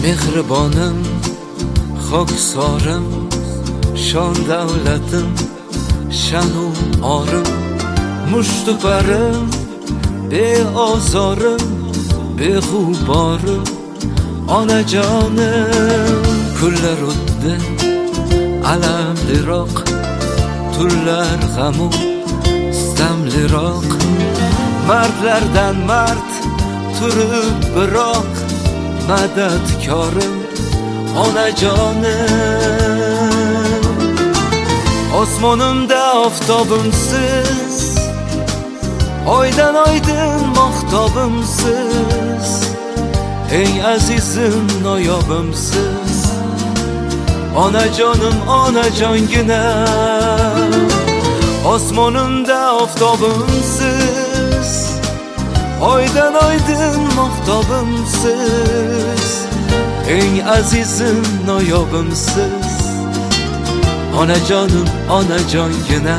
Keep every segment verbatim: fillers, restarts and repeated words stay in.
mehribonim, xoksorim, shon davlatim, shanu orim, mushtuparim, beozorim, beg'uborim, onajonim. Kunlar o'tdi, alamliroq, tunlar g'amu istamliroq, mardlardan mard turib biroq, madadkorim, onajonim. Osmonimda oftobimsiz, oydan oydin mahtobimsiz, eng azizim noyobimsiz, onajonim, onajongina. Osmonimda oftobimsiz, oydan oydin mahtobimsiz, eng azizim noyobimsiz, onajonim, onajongina.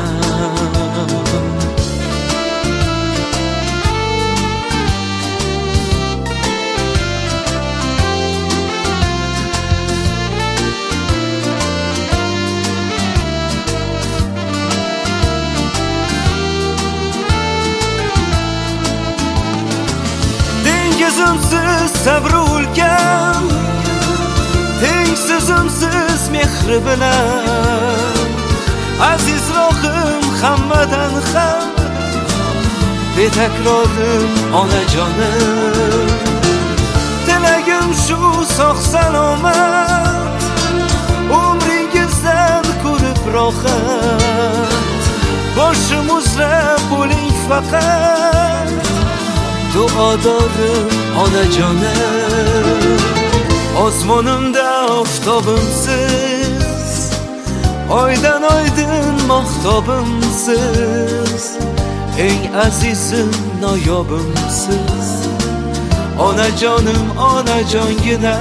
Dengizimsiz sabri ulkan, tengsizimsiz mehri bilan, aziz rohim hammadan ham, betakrorim, onajonim. Tilagim shu sog' salomat, umringizdan ko'rib rohat, boshim uzra bo'ling faqat, duodorim, onajonim. Osmonimda oftobimsiz, oydan oydin mahtobimsiz, eng azizim noyobimsiz, onajonim, onajongina.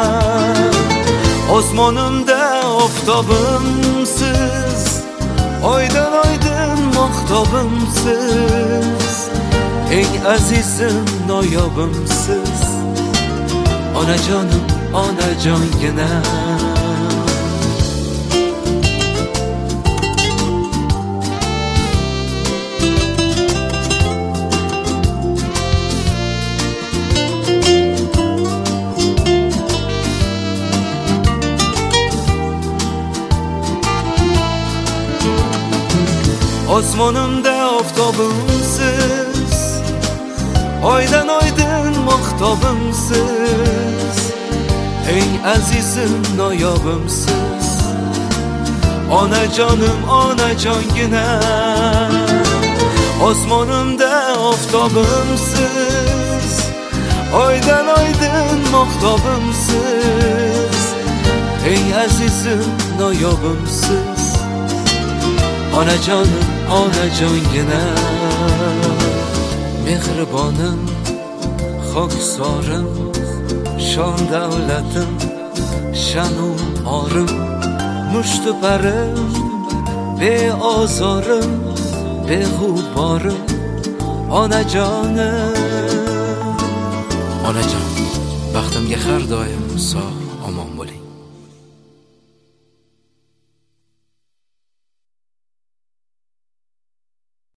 Osmonimda oftobimsiz, oydan oydin mahtobimsiz, eng azizim noyobimsiz, onajonim, onajongina. Osmonimda oftobimsiz, oydan oydin mahtobimsiz, eng azizim noyobimsiz, onajonim, onajongina. Osmonimda oftobimsiz, oydan oydin mahtobimsiz, eng azizim noyobimsiz, onajonim, onajongina. Mehribonim, xoksorim, shon davlatim, shanu orim, mushtuparim, beozorim, beg'uborim, onajonim. Onajon, baxtimga har doim sog' omon bo'ling.